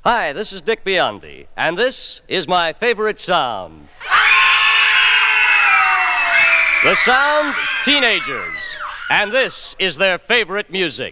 Hi, this is Dick Biondi, and this is my favorite sound. The sound, teenagers, and this is their favorite music.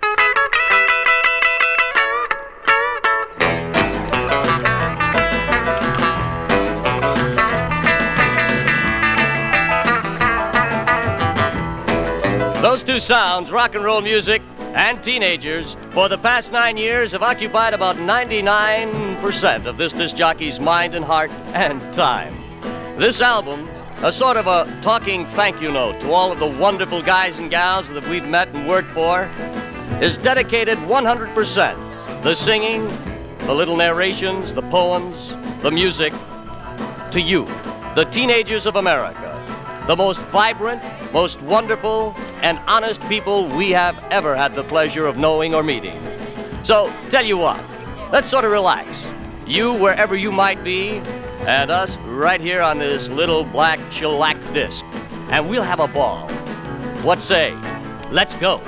Those two sounds, rock and roll music and teenagers, for the past 9 years have occupied about 99% of this disc jockey's mind and heart and time. This album, a sort of a talking thank you note to all of the wonderful guys and gals that we've met and worked for, is dedicated 100%. The singing, the little narrations, the poems, the music, to you, the teenagers of America, the most vibrant, most wonderful, and honest people we have ever had the pleasure of knowing or meeting. So, tell you what, let's sort of relax. You, wherever you might be, and us right here on this little black shellac disc. And we'll have a ball. What say? Let's go.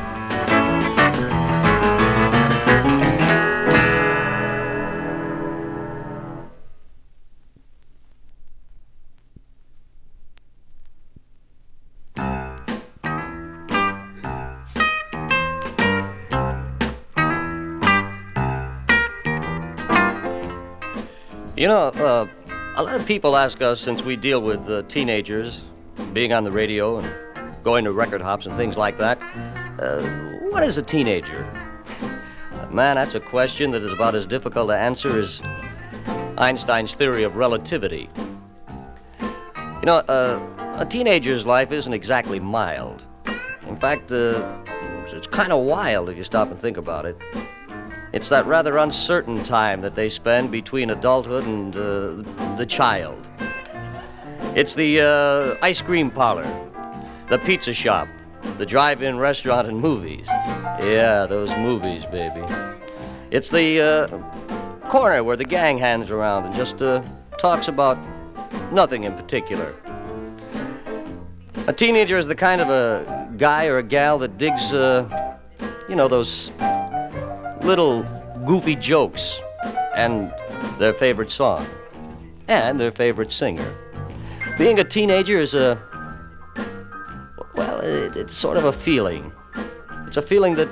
You know, a lot of people ask us, since we deal with teenagers, being on the radio and going to record hops and things like that, what is a teenager? Man, that's a question that is about as difficult to answer as Einstein's theory of relativity. You know, a teenager's life isn't exactly mild. In fact, it's kind of wild if you stop and think about it. It's that rather uncertain time that they spend between adulthood and the child. It's the ice cream parlor, the pizza shop, the drive-in restaurant and movies. Yeah, those movies, baby. It's the corner where the gang hangs around and just talks about nothing in particular. A teenager is the kind of a guy or a gal that digs, those little goofy jokes and their favorite song and their favorite singer. Being a teenager is it's sort of a feeling. It's a feeling that,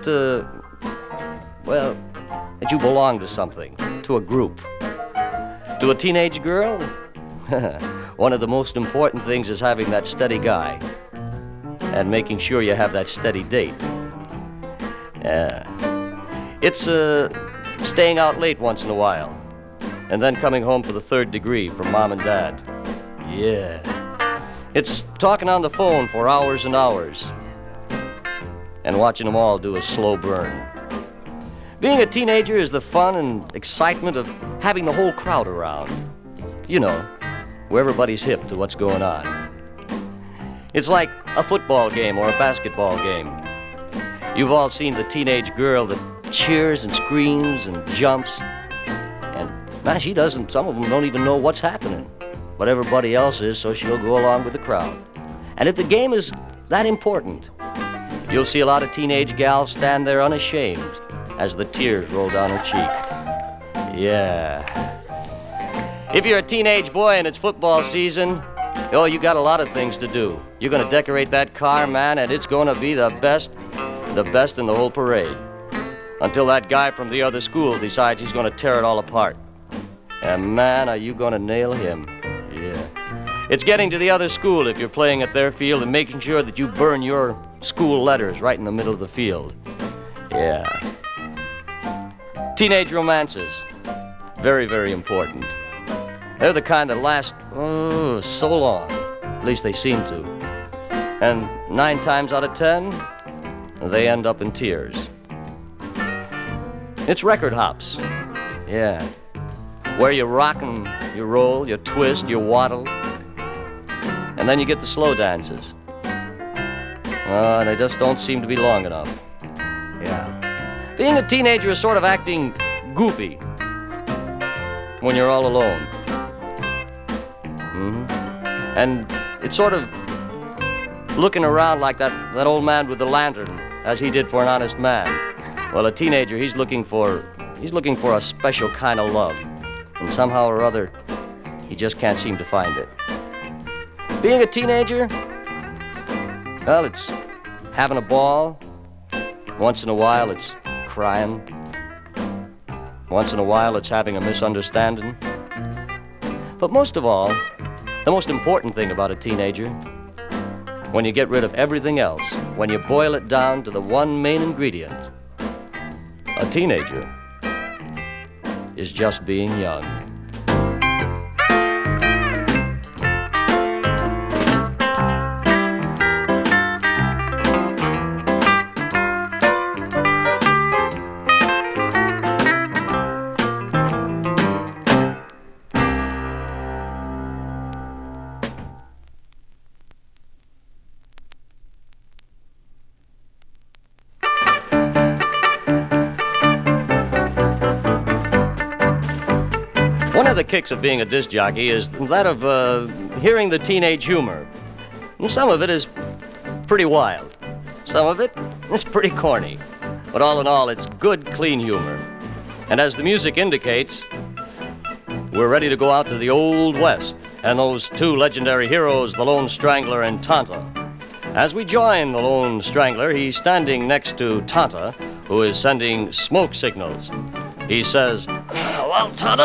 that you belong to something, to a group. To a teenage girl, one of the most important things is having that steady guy and making sure you have that steady date. Yeah. It's staying out late once in a while, and then coming home for the third degree from mom and dad. Yeah. It's talking on the phone for hours and hours, and watching them all do a slow burn. Being a teenager is the fun and excitement of having the whole crowd around. You know, where everybody's hip to what's going on. It's like a football game or a basketball game. You've all seen the teenage girl that cheers and screams and jumps, and man, some of them don't even know what's happening, but everybody else is, so she'll go along with the crowd. And if the game is that important, you'll see a lot of teenage gals stand there unashamed as the tears roll down her cheek. Yeah. If you're a teenage boy and it's football season, you got a lot of things to do. You're gonna decorate that car, man, and it's gonna be the best in the whole parade. Until that guy from the other school decides he's going to tear it all apart. And man, are you going to nail him. Yeah. It's getting to the other school if you're playing at their field and making sure that you burn your school letters right in the middle of the field. Yeah. Teenage romances. Very, very important. They're the kind that last, so long. At least they seem to. And 9 times out of 10, they end up in tears. It's record hops. Yeah. Where you rock and you roll, you twist, you waddle. And then you get the slow dances. They just don't seem to be long enough. Yeah. Being a teenager is sort of acting goofy when you're all alone. And it's sort of looking around like that old man with the lantern, as he did for an honest man. Well, a teenager, he's looking for He's looking for a special kind of love. And somehow or other, he just can't seem to find it. Being a teenager, well, it's having a ball. Once in a while, it's crying. Once in a while, it's having a misunderstanding. But most of all, the most important thing about a teenager, when you get rid of everything else, when you boil it down to the one main ingredient, a teenager is just being young. One of the kicks of being a disc jockey is that of hearing the teenage humor. And some of it is pretty wild. Some of it is pretty corny. But all in all, it's good, clean humor. And as the music indicates, we're ready to go out to the Old West and those two legendary heroes, the Lone Strangler and Tonto. As we join the Lone Strangler, he's standing next to Tonto, who is sending smoke signals. He says, "Well, Tonto,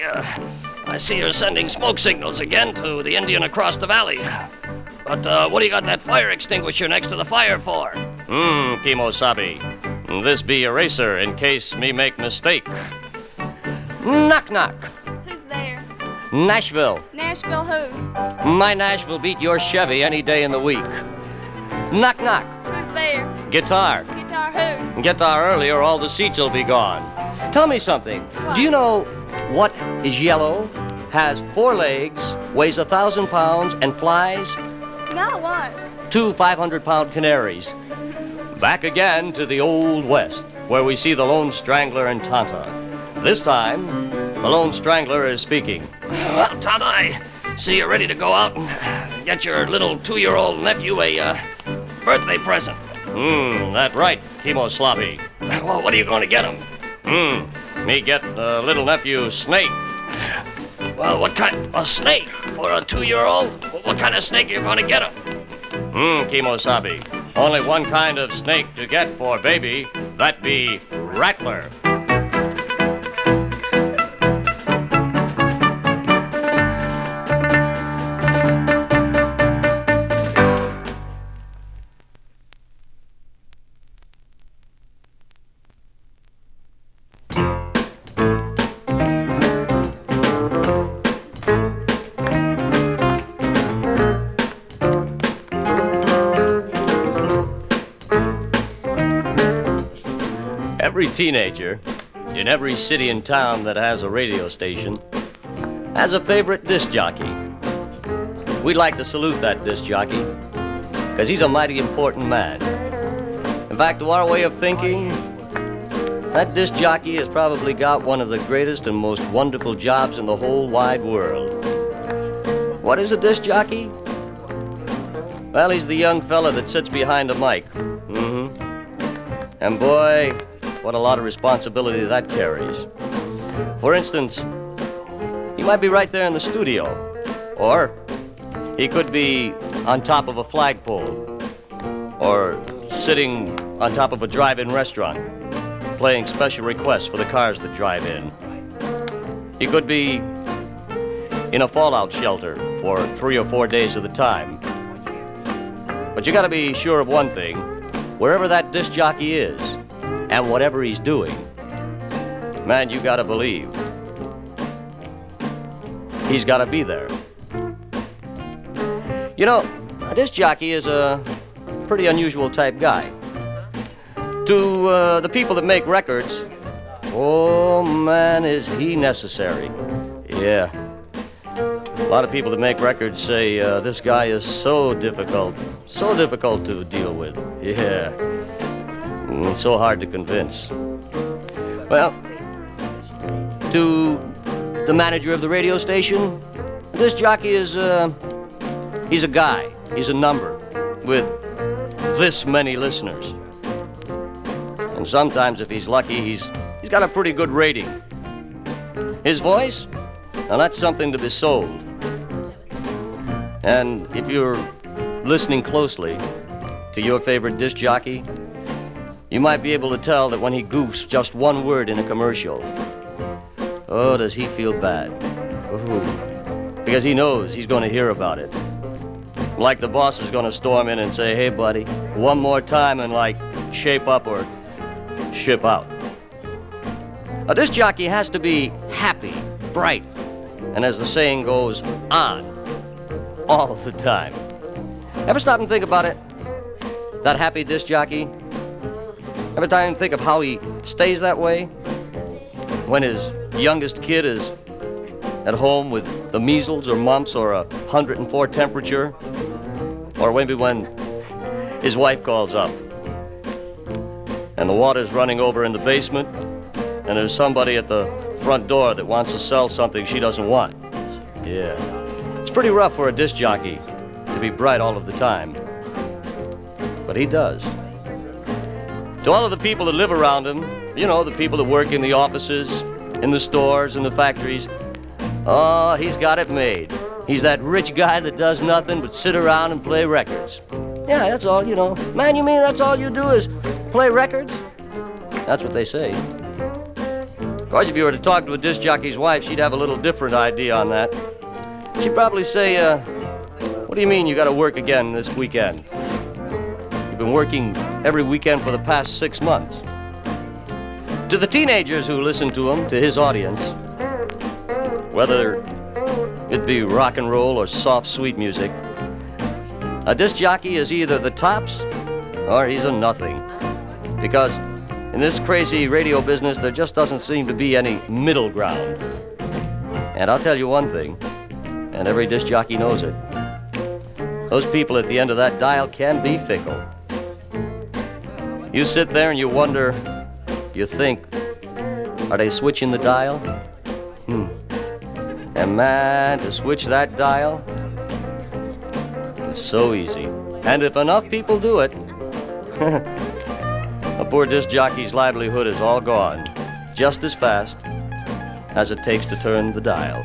I see you're sending smoke signals again to the Indian across the valley. But what do you got that fire extinguisher next to the fire for?" Kimosabe. This be a racer in case me make mistake." "Knock, knock." Who's there? "Nashville." Nashville who? "My Nashville beat your Chevy any day in the week." "Knock, knock." Who's there? "Guitar." Guitar who? "Guitar early or all the seats will be gone." "Tell me something. What? Do you know what is yellow, has 4 legs, weighs 1,000 pounds, and flies? No, what? 2 500-pound canaries." Back again to the Old West, where we see the Lone Strangler and Tonto. This time, the Lone Strangler is speaking. "Well, Tonto, I see you're ready to go out and get your little 2-year-old nephew a birthday present." That right, Kimosabe." "Well, what are you going to get him?" Me get little nephew Snake." "Well, what kind of snake? For a 2-year-old? What kind of snake are you going to get him?" Kimosabe. "Only one kind of snake to get for baby. That be Rattler." Every teenager in every city and town that has a radio station has a favorite disc jockey. We'd like to salute that disc jockey because he's a mighty important man. In fact, to our way of thinking, that disc jockey has probably got one of the greatest and most wonderful jobs in the whole wide world. What is a disc jockey? Well, he's the young fella that sits behind a mic. And boy, what a lot of responsibility that carries. For instance, he might be right there in the studio, or he could be on top of a flagpole, or sitting on top of a drive-in restaurant, playing special requests for the cars that drive in. He could be in a fallout shelter for 3 or 4 days at a time. But you gotta be sure of one thing: wherever that disc jockey is, and whatever he's doing, man, you gotta believe he's gotta be there. You know, a disc jockey is a pretty unusual type guy. To the people that make records, oh man, is he necessary. Yeah. A lot of people that make records say this guy is so difficult to deal with. Yeah. It's so hard to convince. Well, to the manager of the radio station, this jockey is, he's a guy. He's a number with this many listeners. And sometimes, if he's lucky, he's he's got a pretty good rating. His voice? Now that's something to be sold. And if you're listening closely to your favorite disc jockey, you might be able to tell that when he goofs just one word in a commercial, oh, does he feel bad. Ooh. Because he knows he's going to hear about it. Like the boss is going to storm in and say, hey, buddy, one more time and, like, shape up or ship out. A disc jockey has to be happy, bright, and as the saying goes, on, all the time. Ever stop and think about it? That happy disc jockey? Every time think of how he stays that way? When his youngest kid is at home with the measles or mumps or 104 temperature? Or maybe when his wife calls up and the water's running over in the basement and there's somebody at the front door that wants to sell something she doesn't want. Yeah. It's pretty rough for a disc jockey to be bright all of the time. But he does. To all of the people that live around him, you know, the people that work in the offices, in the stores, in the factories, oh, he's got it made. He's that rich guy that does nothing but sit around and play records. Yeah, that's all, you know. Man, you mean that's all you do is play records? That's what they say. Of course, if you were to talk to a disc jockey's wife, she'd have a little different idea on that. She'd probably say, what do you mean you gotta work again this weekend? You've been working every weekend for the past 6 months. To the teenagers who listen to him, to his audience, whether it be rock and roll or soft, sweet music, a disc jockey is either the tops or he's a nothing. Because in this crazy radio business, there just doesn't seem to be any middle ground. And I'll tell you one thing, and every disc jockey knows it. Those people at the end of that dial can be fickle. You sit there and you wonder, you think, are they switching the dial? And man, to switch that dial, it's so easy. And if enough people do it, a poor disc jockey's livelihood is all gone, just as fast as it takes to turn the dial.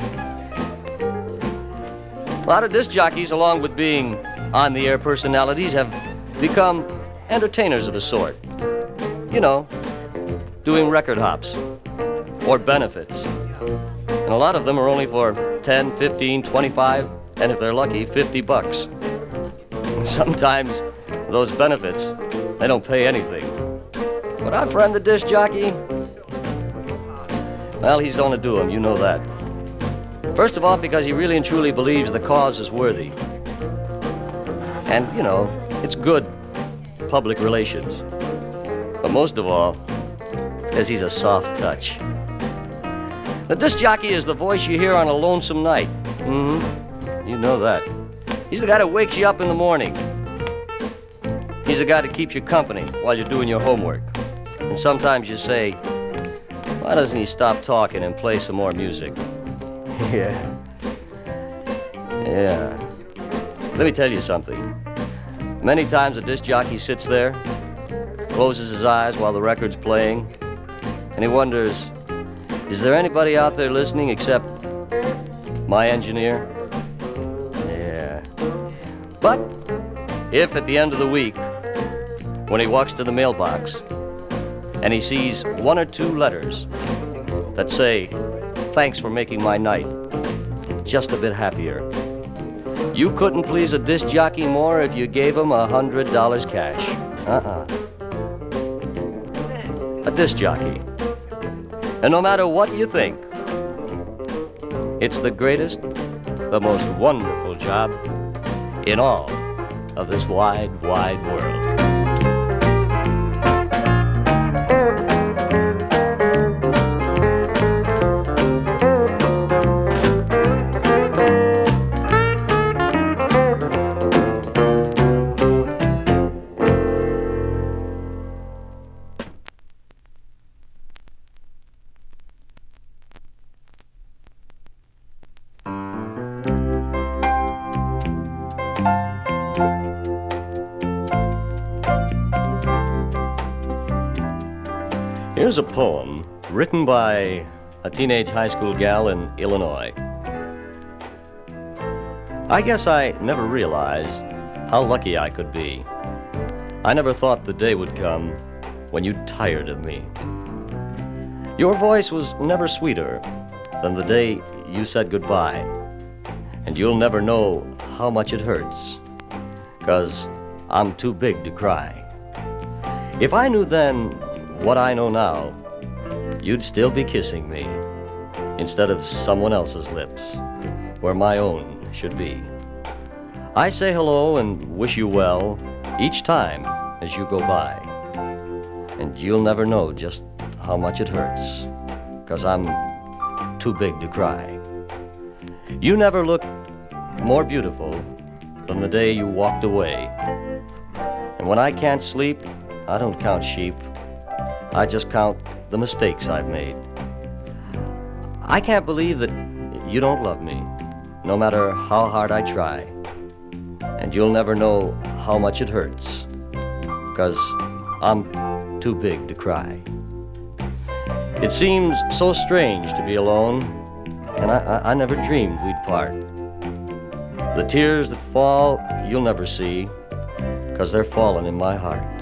A lot of disc jockeys, along with being on-the-air personalities, have become entertainers of a sort. You know, doing record hops or benefits. And a lot of them are only for 10, 15, 25, and if they're lucky, $50. Sometimes those benefits, they don't pay anything. But our friend the disc jockey, well, he's gonna do them, you know that. First of all, because he really and truly believes the cause is worthy. And, you know, it's good public relations. But most of all, because he's a soft touch. The disc jockey is the voice you hear on a lonesome night. You know that. He's the guy that wakes you up in the morning. He's the guy that keeps you company while you're doing your homework. And sometimes you say, why doesn't he stop talking and play some more music? Yeah. Let me tell you something. Many times a disc jockey sits there, closes his eyes while the record's playing, and he wonders, is there anybody out there listening except my engineer? Yeah. But if at the end of the week, when he walks to the mailbox and he sees 1 or 2 letters that say, thanks for making my night just a bit happier, you couldn't please a disc jockey more if you gave him $100 cash. A disc jockey. And no matter what you think, it's the greatest, the most wonderful job in all of this wide, wide world. Here's a poem Written by a teenage high school gal in Illinois. I guess I never realized how lucky I could be. I never thought the day would come when you tired of me. Your voice was never sweeter than the day you said goodbye. And you'll never know how much it hurts, 'cause I'm too big to cry. If I knew then what I know now, you'd still be kissing me instead of someone else's lips where my own should be. I say hello and wish you well each time as you go by. And you'll never know just how much it hurts, 'cause I'm too big to cry. You never looked more beautiful than the day you walked away. And when I can't sleep, I don't count sheep. I just count the mistakes I've made. I can't believe that you don't love me, no matter how hard I try. And you'll never know how much it hurts, 'cause I'm too big to cry. It seems so strange to be alone, and I never dreamed we'd part. The tears that fall, you'll never see, 'cause they're falling in my heart.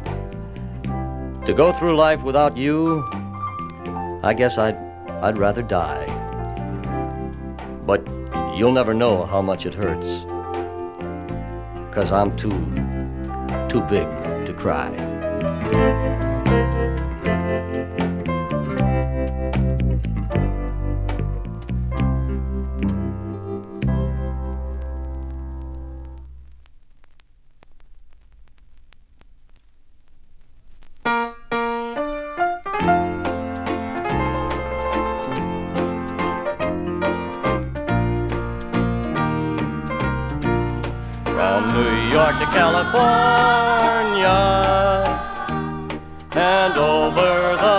To go through life without you, I guess I'd rather die. But you'll never know how much it hurts, 'cause I'm too big to cry. From New York to California and over the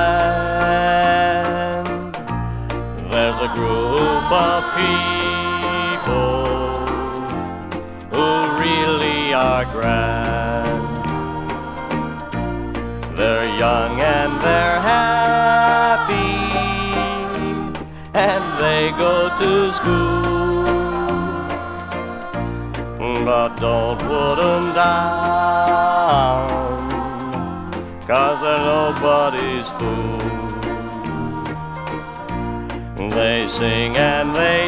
land, there's a group of people who really are grand. They're young and they're happy, and they go to school. But don't put 'em down, 'cause they're nobody's fool. They sing and they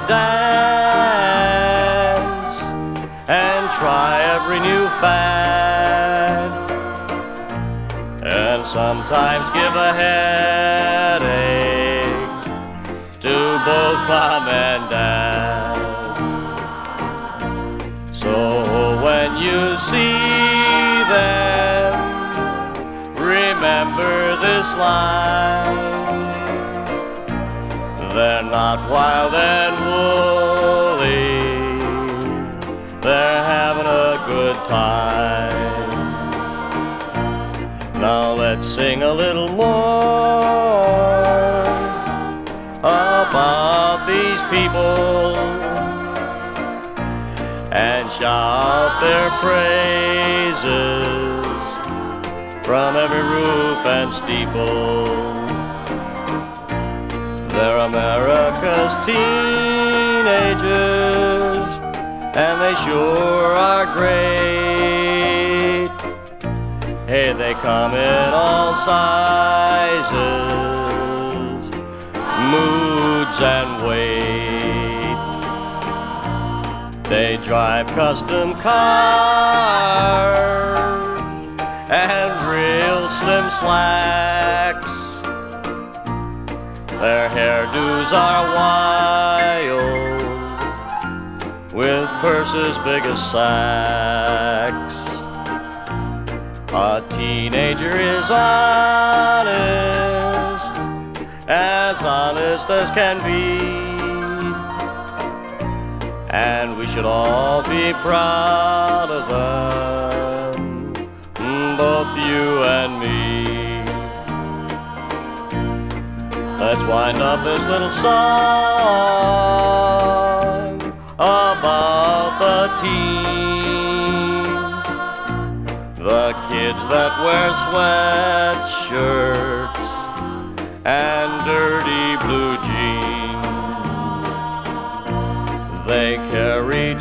dance and try every new fad, and sometimes give a headache to both mom and dad. So when you see them, remember this line: they're not wild and woolly, they're having a good time. Now let's sing a little more about these people and shout their praises from every roof and steeple. They're America's teenagers, and they sure are great. Hey, they come in all sizes, moods and weight. They drive custom cars and real slim slacks. Their hairdos are wild, with purses big as sacks. A teenager is honest as can be. And we should all be proud of them, both you and me. Let's wind up this little song about the teens, the kids that wear sweatshirts and dirty blue jeans. They carry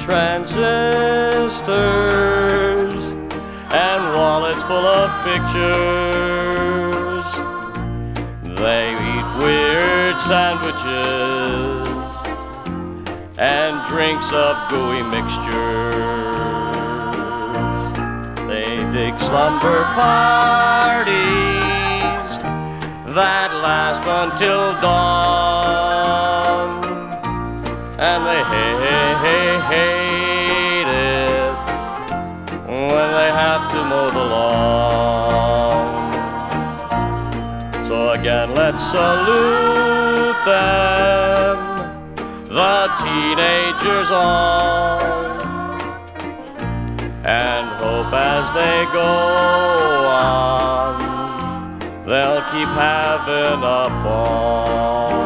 transistors and wallets full of pictures. They eat weird sandwiches and drinks of gooey mixtures. They dig slumber parties that last until dawn, and they hate it when they have to mow the lawn. So again, let's salute them, the teenagers all, and hope as they go on, they'll keep having a ball.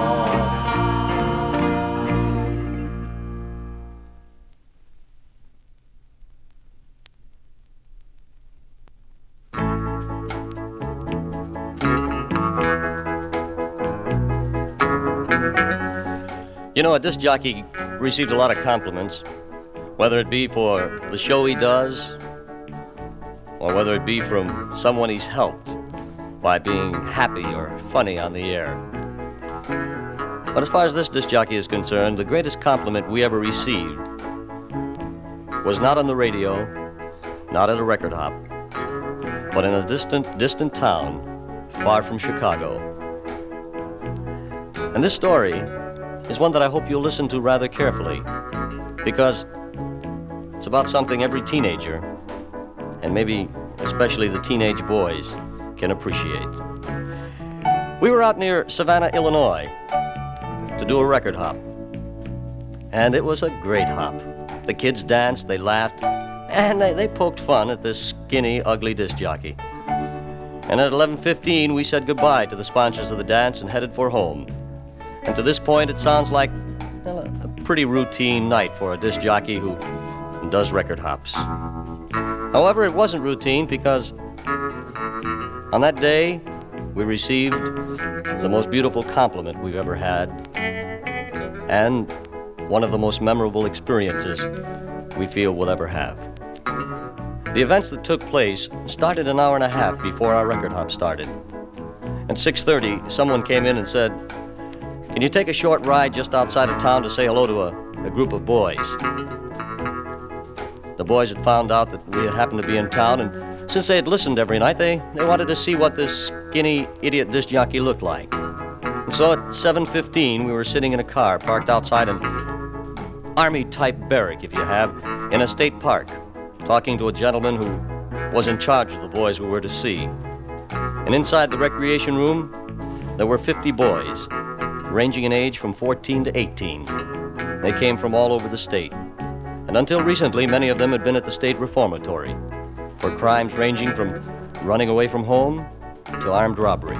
You know, a disc jockey receives a lot of compliments, whether it be for the show he does, or whether it be from someone he's helped by being happy or funny on the air. But as far as this disc jockey is concerned, the greatest compliment we ever received was not on the radio, not at a record hop, but in a distant town far from Chicago. And this story is one that I hope you'll listen to rather carefully, because it's about something every teenager, and maybe especially the teenage boys, can appreciate. We were out near Savannah, Illinois, to do a record hop. And it was a great hop. The kids danced, they laughed, and they poked fun at this skinny, ugly disc jockey. And at 11:15, we said goodbye to the sponsors of the dance and headed for home. And to this point, it sounds like a pretty routine night for a disc jockey who does record hops. However, it wasn't routine, because on that day, we received the most beautiful compliment we've ever had, and one of the most memorable experiences we feel we'll ever have. The events that took place started an hour and a half before our record hop started. At 6:30, someone came in and said, "Can you take a short ride just outside of town to say hello to a group of boys?" The boys had found out that we had happened to be in town, and since they had listened every night, they wanted to see what this skinny idiot disc jockey looked like. And so at 7:15, we were sitting in a car parked outside an Army-type barrack, if you have, in a state park, talking to a gentleman who was in charge of the boys we were to see. And inside the recreation room, there were 50 boys, ranging in age from 14 to 18. They came from all over the state. And until recently, many of them had been at the state reformatory for crimes ranging from running away from home to armed robbery.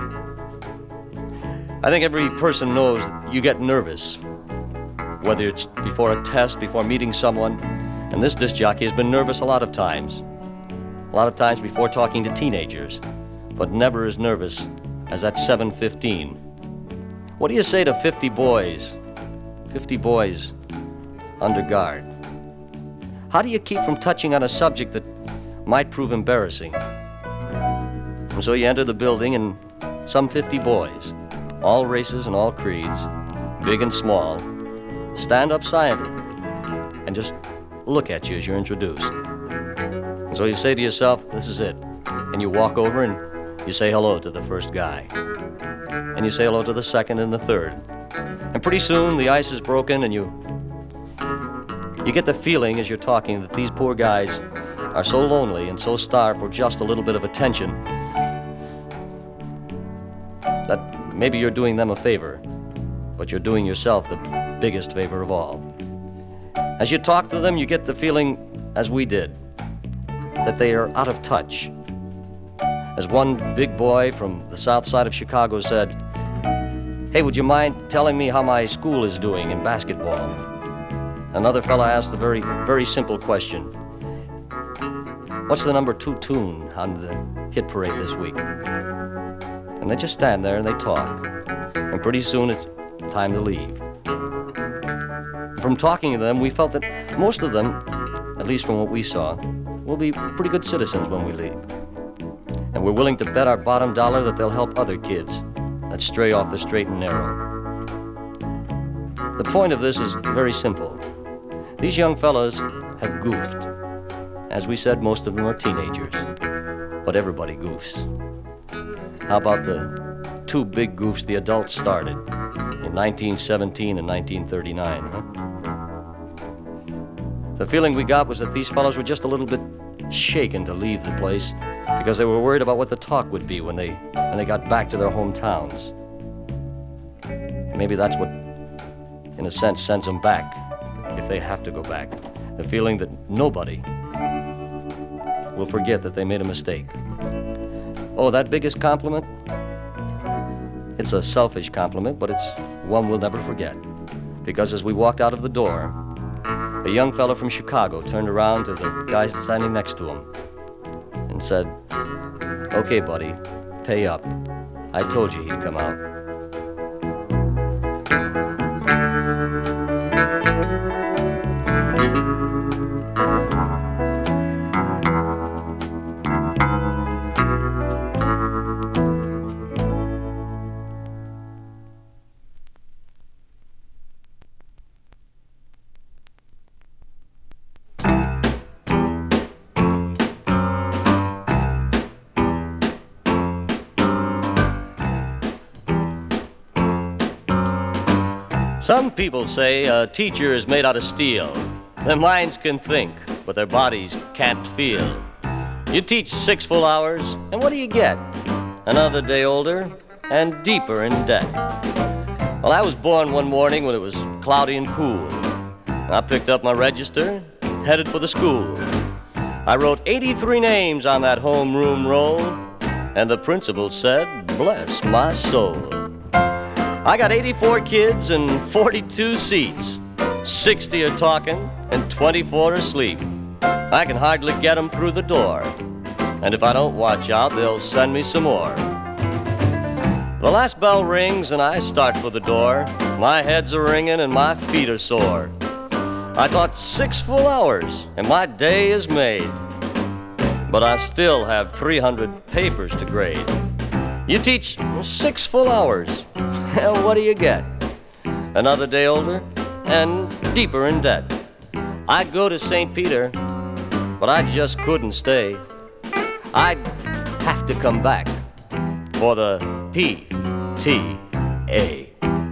I think every person knows that you get nervous, whether it's before a test, before meeting someone, and this disc jockey has been nervous a lot of times before talking to teenagers, but never as nervous as at 7:15. What do you say to 50 boys under guard? How do you keep from touching on a subject that might prove embarrassing? And so you enter the building, and some 50 boys, all races and all creeds, big and small, stand up silently and just look at you as you're introduced. And so you say to yourself, "This is it." And you walk over and you say hello to the first guy. And you say hello to the second and the third. And pretty soon the ice is broken, and you get the feeling as you're talking that these poor guys are so lonely and so starved for just a little bit of attention that maybe you're doing them a favor, but you're doing yourself the biggest favor of all. As you talk to them, you get the feeling, as we did, that they are out of touch. As one big boy from the south side of Chicago said, "Hey, would you mind telling me how my school is doing in basketball?" Another fella asked a very, very simple question. "What's the number 2 tune on the hit parade this week?" and they just stand there and they talk. And pretty soon it's time to leave. From talking to them, we felt that most of them, at least from what we saw, will be pretty good citizens when we leave. And we're willing to bet our bottom dollar that they'll help other kids that stray off the straight and narrow. The point of this is very simple. These young fellas have goofed. As we said, most of them are teenagers. But everybody goofs. How about the two big goofs the adults started in 1917 and 1939, huh? The feeling we got was that these fellows were just a little bit shaken to leave the place because they were worried about what the talk would be when they got back to their hometowns. Maybe that's what, in a sense, sends them back if they have to go back. The feeling that nobody will forget that they made a mistake. Oh, that biggest compliment? It's a selfish compliment, but it's one we'll never forget. Because as we walked out of the door, a young fellow from Chicago turned around to the guy standing next to him and said, "Okay, buddy, pay up. I told you he'd come out." Some people say a teacher is made out of steel. Their minds can think, but their bodies can't feel. You teach 6 full hours, and what do you get? Another day older and deeper in debt. Well, I was born one morning when it was cloudy and cool. I picked up my register, headed for the school. I wrote 83 names on that homeroom roll, and the principal said, "Bless my soul." I got 84 kids and 42 seats. 60 are talking and 24 are asleep. I can hardly get them through the door. And if I don't watch out, they'll send me some more. The last bell rings and I start for the door. My head's a-ringing and my feet are sore. I taught 6 full hours and my day is made. But I still have 300 papers to grade. You teach 6 full hours. And what do you get? Another day older and deeper in debt. I'd go to St. Peter, but I just couldn't stay. I'd have to come back for the PTA.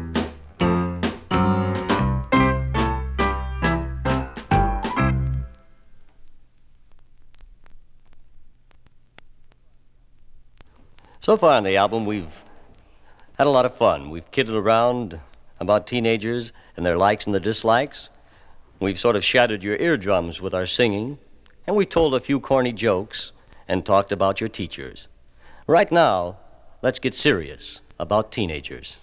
So far on the album, we've had a lot of fun. We've kidded around about teenagers and their likes and their dislikes. We've sort of shattered your eardrums with our singing, and we told a few corny jokes and talked about your teachers. Right now, let's get serious about teenagers.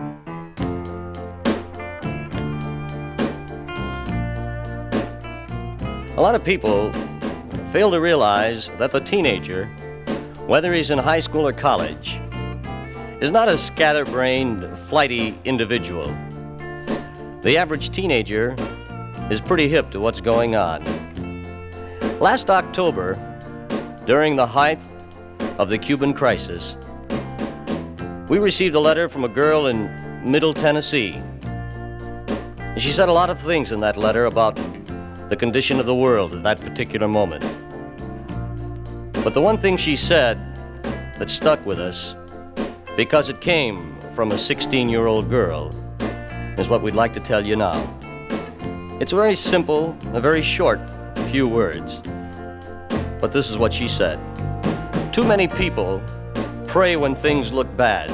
A lot of people fail to realize that the teenager, whether he's in high school or college, is not a scatterbrained, flighty individual. The average teenager is pretty hip to what's going on. Last October, during the height of the Cuban crisis, we received a letter from a girl in Middle Tennessee. She said a lot of things in that letter about the condition of the world at that particular moment. But the one thing she said that stuck with us, because it came from a 16-year-old girl, is what we'd like to tell you now. It's very simple, a very short few words. But this is what she said. Too many people pray when things look bad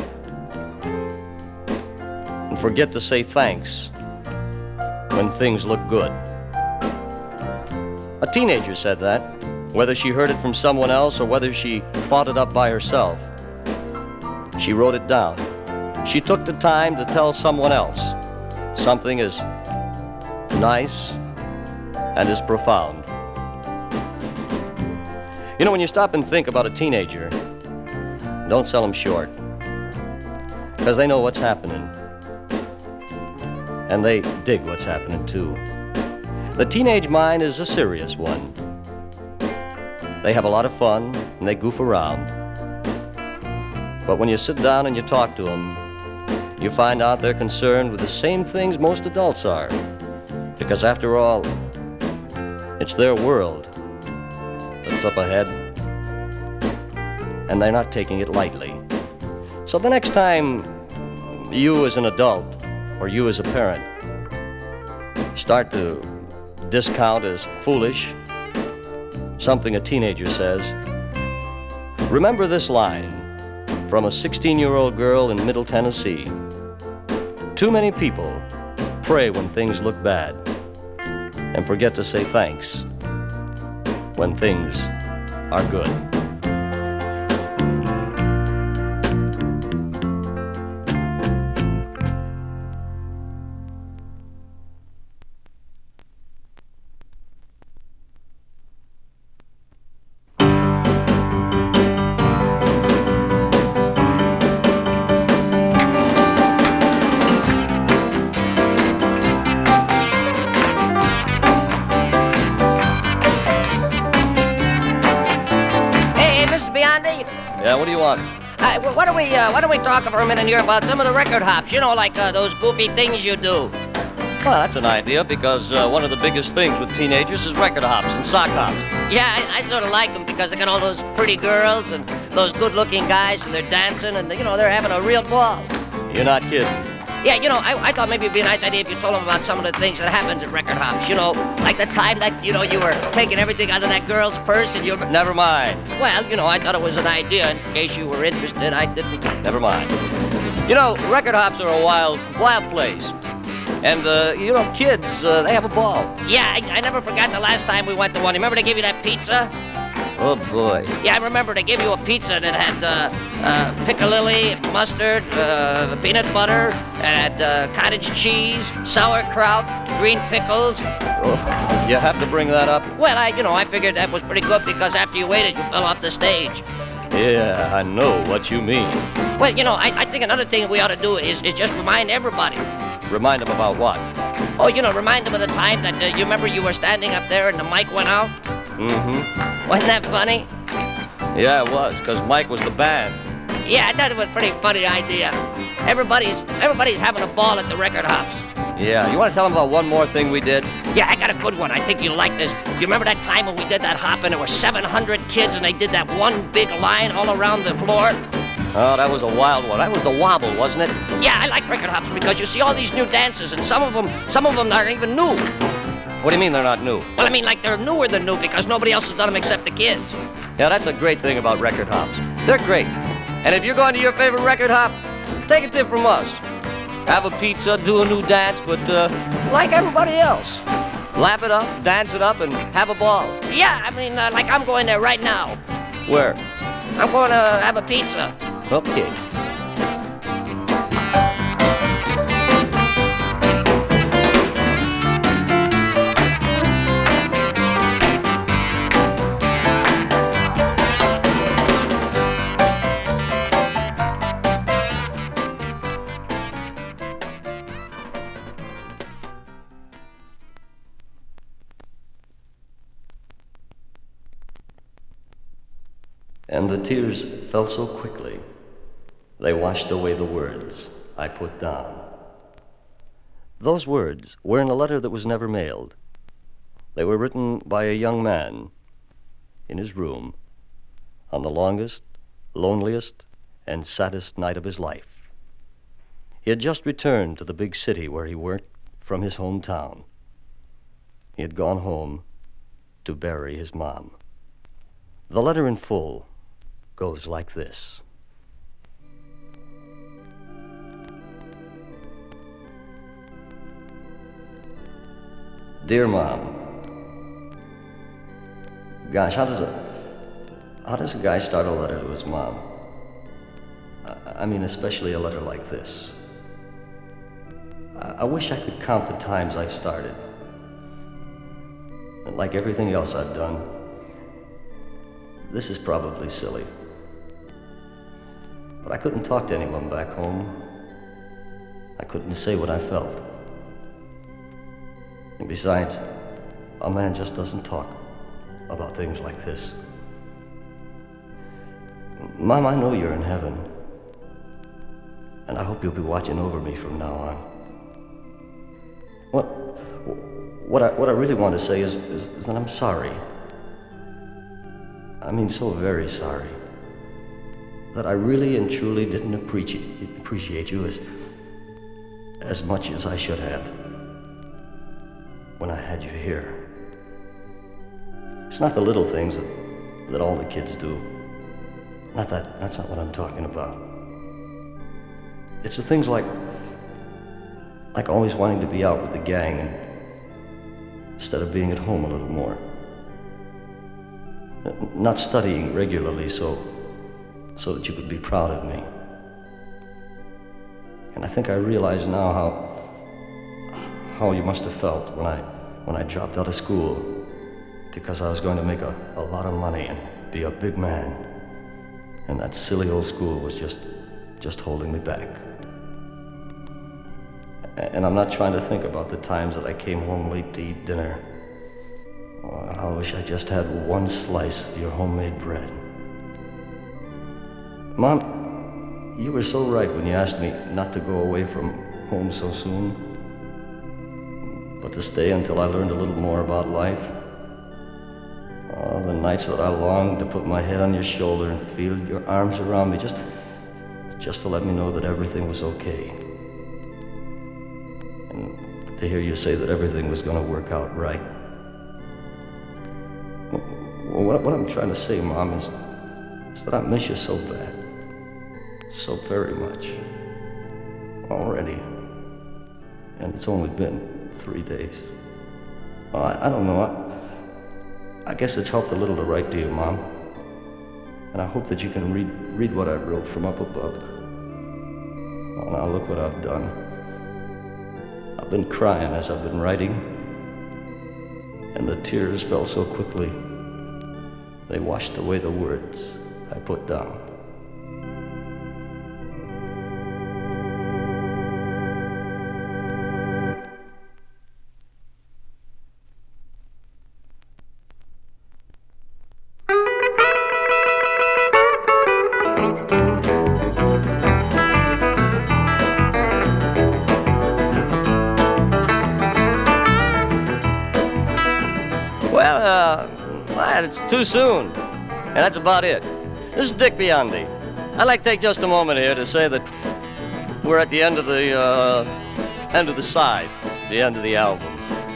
and forget to say thanks when things look good. A teenager said that, whether she heard it from someone else or whether she thought it up by herself. She wrote it down. She took the time to tell someone else something as nice and as profound. You know, when you stop and think about a teenager, don't sell them short. because they know what's happening. And they dig what's happening, too. The teenage mind is a serious one. They have a lot of fun, and they goof around. But when you sit down and you talk to them, you find out they're concerned with the same things most adults are. Because after all, it's their world that's up ahead, and they're not taking it lightly. So the next time you as an adult, or you as a parent, start to discount as foolish something a teenager says, remember this line from a 16-year-old girl in Middle Tennessee. Too many people pray when things look bad and forget to say thanks when things are good. Yeah, what do you want? Why don't we talk for a minute here about some of the record hops? You know, like those goofy things you do. Well, that's an idea, because one of the biggest things with teenagers is record hops and sock hops. Yeah, I sort of like them because they got all those pretty girls and those good-looking guys, and they're dancing, and they're having a real ball. You're not kidding. Yeah, I thought maybe it'd be a nice idea if you told them about some of the things that happens at record hops. You know, like the time that, you were taking everything out of that girl's purse and you were... Never mind. Well, I thought it was an idea. In case you were interested, I didn't... Never mind. Record hops are a wild place. And, kids, they have a ball. Yeah, I never forgot the last time we went to one. Remember they gave you that pizza? Oh, boy. Yeah, I remember they gave you a pizza that had piccalilli, mustard, peanut butter, and cottage cheese, sauerkraut, green pickles. Oh, you have to bring that up? Well, I figured that was pretty good because after you ate it, you fell off the stage. Yeah, I know what you mean. Well, I think another thing we ought to do is just remind everybody. Remind them about what? Oh, remind them of the time that, you remember you were standing up there and the mic went out? Mm-hmm. Wasn't that funny? Yeah, it was, because Mike was the band. Yeah, I thought it was a pretty funny idea. Everybody's having a ball at the record hops. Yeah, you want to tell them about one more thing we did? Yeah, I got a good one. I think you'll like this. Do you remember that time when we did that hop and there were 700 kids and they did that one big line all around the floor? Oh, that was a wild one. That was the wobble, wasn't it? Yeah, I like record hops because you see all these new dances and some of them aren't even new. What do you mean they're not new? Well, I mean like they're newer than new because nobody else has done them except the kids. Yeah, that's a great thing about record hops. They're great. And if you're going to your favorite record hop, take a tip from us. Have a pizza, do a new dance, but like everybody else. Lap it up, dance it up, and have a ball. Yeah, I mean, like I'm going there right now. Where? I'm going to have a pizza. Okay. And the tears fell so quickly, they washed away the words I put down. Those words were in a letter that was never mailed. They were written by a young man in his room on the longest, loneliest, and saddest night of his life. He had just returned to the big city where he worked from his hometown. He had gone home to bury his mom. The letter in full goes like this. Dear Mom, gosh, how does a guy start a letter to his mom? I mean, especially a letter like this. I wish I could count the times I've started. Like everything else I've done, this is probably silly. But I couldn't talk to anyone back home. I couldn't say what I felt. And besides, a man just doesn't talk about things like this. Mom, I know you're in heaven, and I hope you'll be watching over me from now on. What I really want to say is that I'm sorry. I mean, so very sorry. That I really and truly didn't appreciate you as much as I should have when I had you here. It's not the little things that all the kids do. That's not what I'm talking about. It's the things like always wanting to be out with the gang instead of being at home a little more. Not studying regularly so that you could be proud of me. And I think I realize now how you must have felt when I dropped out of school because I was going to make a lot of money and be a big man. And that silly old school was just holding me back. And I'm not trying to think about the times that I came home late to eat dinner. Oh, I wish I just had one slice of your homemade bread. Mom, you were so right when you asked me not to go away from home so soon, but to stay until I learned a little more about life. Oh, the nights that I longed to put my head on your shoulder and feel your arms around me, just to let me know that everything was okay. And to hear you say that everything was going to work out right. Well, what I'm trying to say, Mom, is that I miss you so bad. So very much. Already. And it's only been 3 days. Well, I don't know. I guess it's helped a little to write to you, Mom. And I hope that you can read what I wrote from up above. Oh, now look what I've done. I've been crying as I've been writing. And the tears fell so quickly, they washed away the words I put down. It's too soon, and that's about it. This is Dick Biondi. I'd like to take just a moment here to say that we're at the end of the side, the end of the album.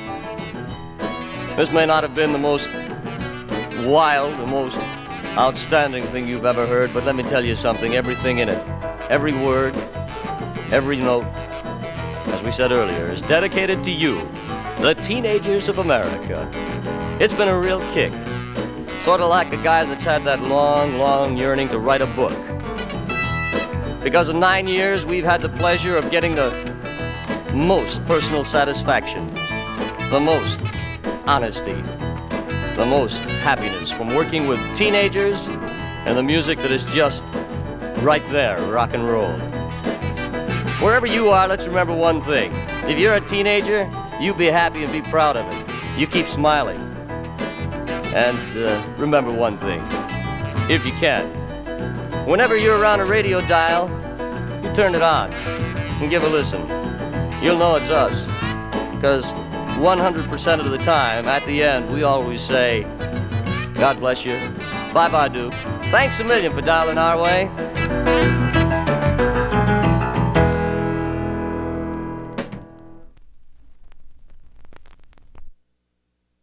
This may not have been the most wild, the most outstanding thing you've ever heard, but let me tell you something, everything in it, every word, every note, as we said earlier, is dedicated to you, the teenagers of America. It's been a real kick. Sort of like a guy that's had that long, long yearning to write a book. Because in 9 years, we've had the pleasure of getting the most personal satisfaction, the most honesty, the most happiness from working with teenagers and the music that is just right there, rock and roll. Wherever you are, let's remember one thing. If you're a teenager, you be happy and be proud of it. You keep smiling. And remember one thing, if you can. Whenever you're around a radio dial, you turn it on and give a listen. You'll know it's us. Because 100% of the time, at the end, we always say, God bless you, bye-bye, Duke. Thanks a million for dialing our way.